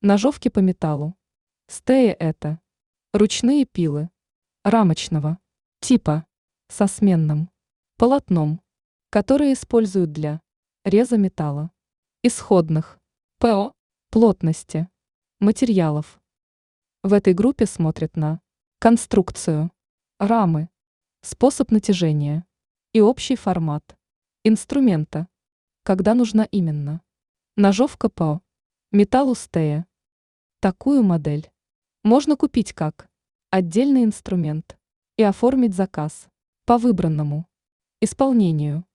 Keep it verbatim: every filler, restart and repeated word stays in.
Ножовки по металлу. Стея – это ручные пилы рамочного типа со сменным полотном, которые используют для реза металла, исходных ПО, плотности материалов. В этой группе смотрят на конструкцию рамы, способ натяжения и общий формат инструмента, когда нужна именно ножовка по металлу стея. Такую модель можно купить как отдельный инструмент и оформить заказ по выбранному исполнению.